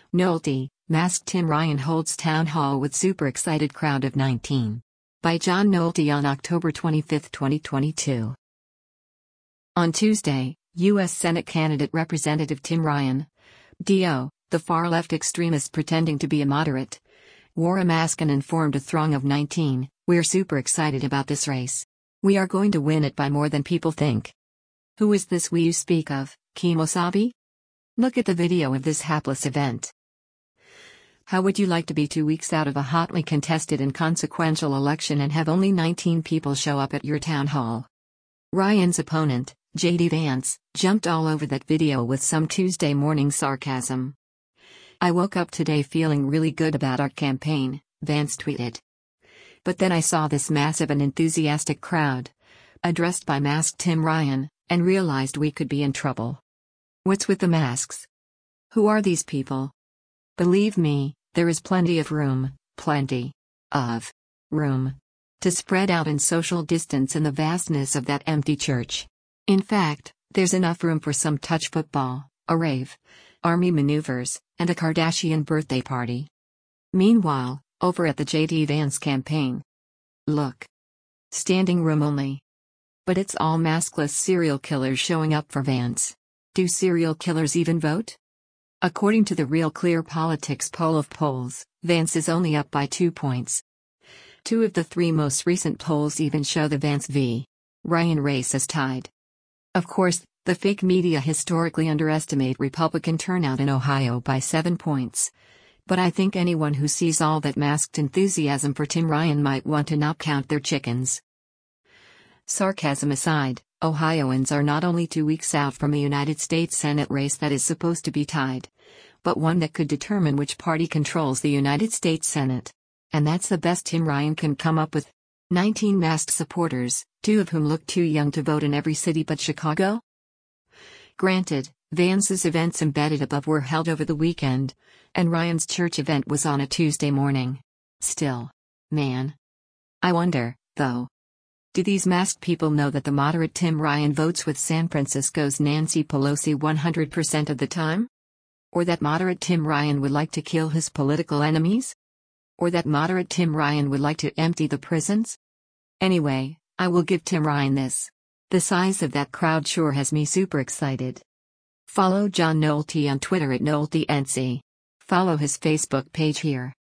Nolte, Masked Tim Ryan holds town hall with super excited crowd of 19. By John Nolte on October 25, 2022. On Tuesday, U.S. Senate candidate Representative Tim Ryan, D.O., the far-left extremist pretending to be a moderate, wore a mask and informed a throng of 19, "We're super excited about this race. We are going to win it by more than people think." Who is this we you speak of, Kemosabe? Look at the video of this hapless event. How would you like to be 2 weeks out of a hotly contested and consequential election and have only 19 people show up at your town hall? Ryan's opponent, J.D. Vance, jumped all over that video with some Tuesday morning sarcasm. "I woke up today feeling really good about our campaign," Vance tweeted. "But then I saw this massive and enthusiastic crowd, addressed by Masked Tim Ryan, and realized we could be in trouble. What's with the masks? Who are these people? Believe me, there is plenty of room to spread out and social distance in the vastness of that empty church. In fact, there's enough room for some touch football, a rave, army maneuvers, and a Kardashian birthday party." Meanwhile, over at the J.D. Vance campaign. Look. Standing room only. But it's all maskless serial killers showing up for Vance. Do serial killers even vote? According to the Real Clear Politics poll of polls, Vance is only up by 2 points. 2 of the 3 most recent polls even show the Vance v. Ryan race as tied. Of course, the fake media historically underestimate Republican turnout in Ohio by 7 points. But I think anyone who sees all that masked enthusiasm for Tim Ryan might want to not count their chickens. Sarcasm aside, Ohioans are not only 2 weeks out from a United States Senate race that is supposed to be tied, but one that could determine which party controls the United States Senate. And that's the best Tim Ryan can come up with. 19 masked supporters, 2 of whom look too young to vote in every city but Chicago? Granted, Vance's events embedded above were held over the weekend, and Ryan's church event was on a Tuesday morning. Still. Man. I wonder, though. Do these masked people know that the moderate Tim Ryan votes with San Francisco's Nancy Pelosi 100% of the time? Or that moderate Tim Ryan would like to kill his political enemies? Or that moderate Tim Ryan would like to empty the prisons? Anyway, I will give Tim Ryan this. The size of that crowd sure has me super excited. Follow John Nolte on Twitter at NolteNC. Follow his Facebook page here.